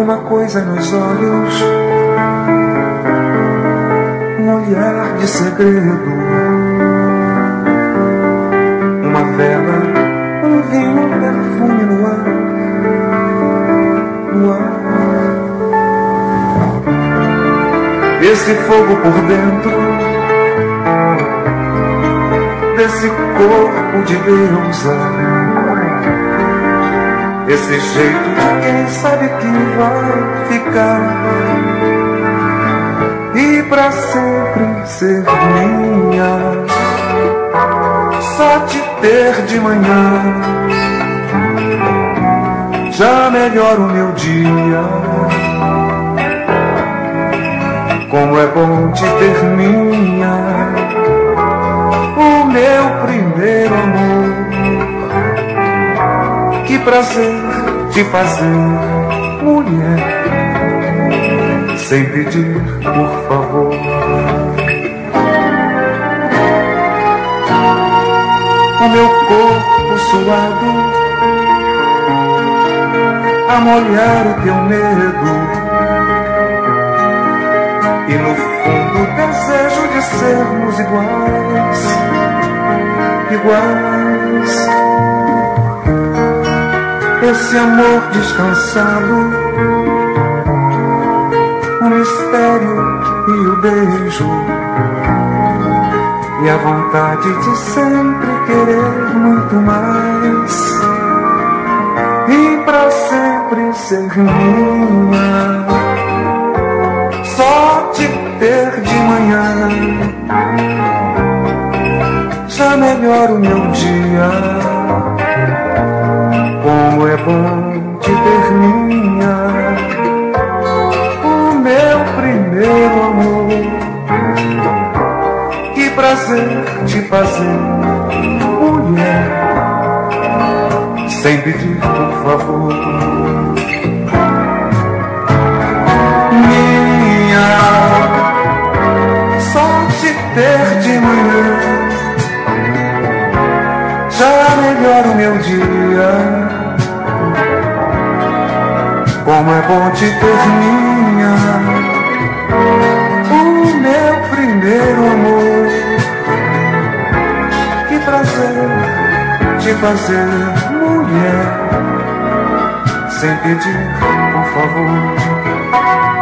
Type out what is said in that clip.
uma coisa nos olhos, um olhar de segredo, uma vela, um vinho, um perfume no ar, no ar. Esse fogo por dentro desse corpo de deusa, esse jeito de quem sabe que vai ficar e pra sempre ser minha. Só te ter de manhã já melhora o meu dia. Como é bom te ter minha, o meu primeiro amor. Que prazer te fazer, mulher, sem pedir por favor. O meu corpo suado a molhar o teu medo, e no fundo o desejo de sermos iguais, iguais. Esse amor descansado, o mistério e o beijo, e a vontade de sempre querer muito mais, e pra sempre ser minha. Só te ter de manhã já melhora o meu dia. Como é bom te ter minha, o meu primeiro amor. Que prazer te fazer, mulher, sem pedir por favor. Só te ter de manhã já melhora o meu dia. Como é bom te ter minha, o meu primeiro amor. Que prazer te fazer, mulher, sem pedir por favor.